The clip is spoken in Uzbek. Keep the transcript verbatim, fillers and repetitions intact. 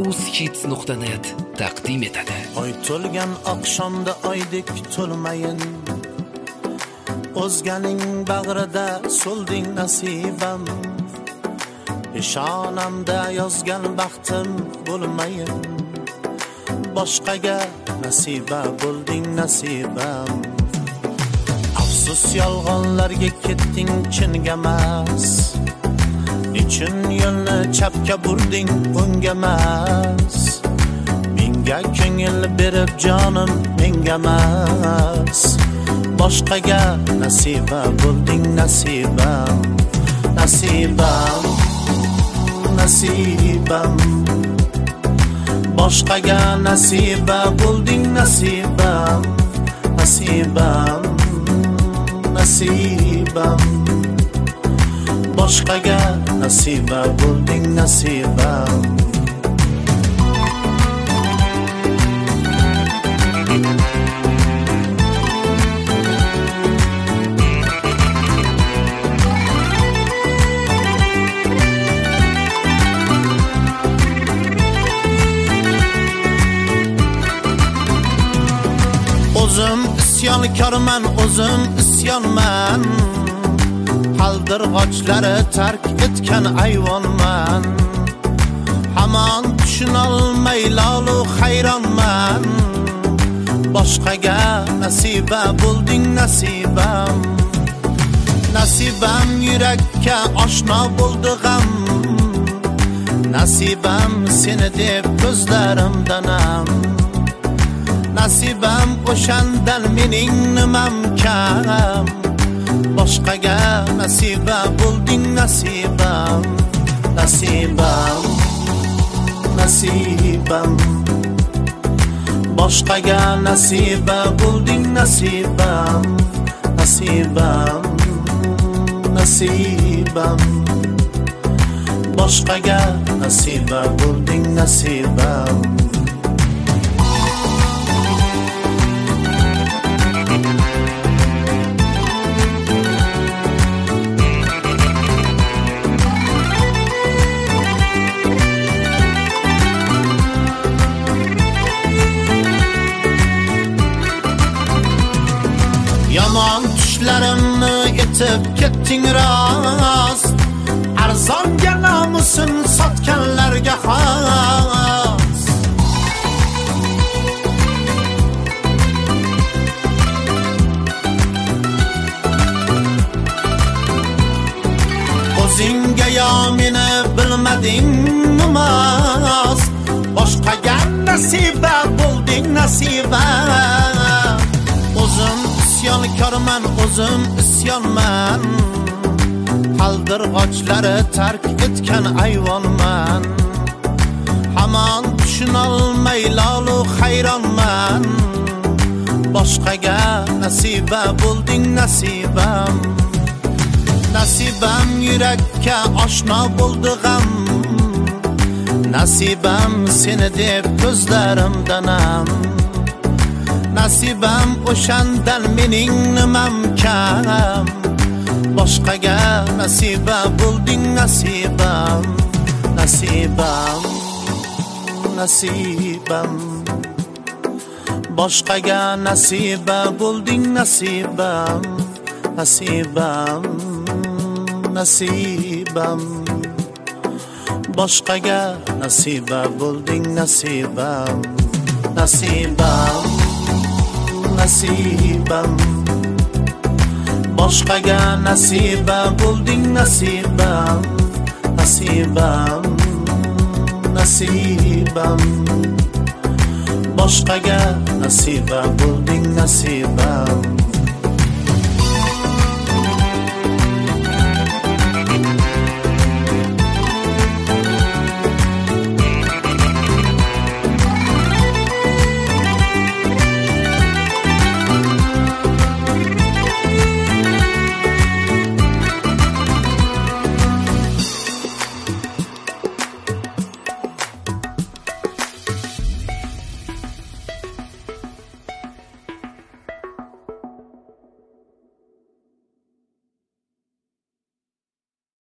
uzhits nuqta net taqdim etadi. Oy to'lgan oqshomda oydek to'lmayin, o'zganing bag'rida so'lding nasibam. Peshonamda yozgan baxtim bo'lmayin, boshqaga nasiba bo'lding nasibam. Afsus yolg'onlarga ketding chingamas, nichun yo'lni chapga burding o'ngamas. Menga ko'ngil berib jonim mengamas, boshqaga nasiba bo'lding nasibam. Nasibam, nasibam, boshqaga nasiba bo'lding nasibam. Nasibam, nasibam, boshqaga nasiba bo'lding nasibam. O'zim isyonkorman, o'zim isyonman, qaldirg'ochlari tark etgan ayvonman. Hamon tushunolmay lolu hayronman, boshqaga nasiba bo'lding nasibam. Nasibam yurakka oshno bo'ldi g'am, nasibam seni deb ko'zlarimdanam. Nasibam o'shandan mening nimam kam, boshqaga nasiba bo'lding nasibam. Nasibam, nasibam, boshqaga nasiba bo'lding nasibam. Nasibam, nasibam, boshqaga nasiba bo'lding nasibam. Yomon tushlarimni etib ketding rost, arzonga nomusin sotganlarga xos. O'zingga yo meni bilmading nimos, boshqaga nasiba bo'lding nasiba. O'zim isyonkorman, o'zim isyonman, qaldirg'ochlari tark etgan ayvonman. Hamon tushunolmay lolu hayronman, boshqaga nasiba bo'lding nasibam. Nasibam yurakka oshno bo'ldi g'am, nasibam seni deb ko'zlarimdanam. Nasibam o'shandan mening nimam kam, boshqaga nasiba bo'lding nasibam. Nasibam, nasibam, boshqaga nasiba bo'lding nasibam. Nasibam, nasibam, boshqaga nasiba bo'lding nasibam. Nasibam, nasibam, boshqaga nasiba bo'lding nasibam. Nasibam, nasibam, boshqaga nasiba bo'lding nasibam.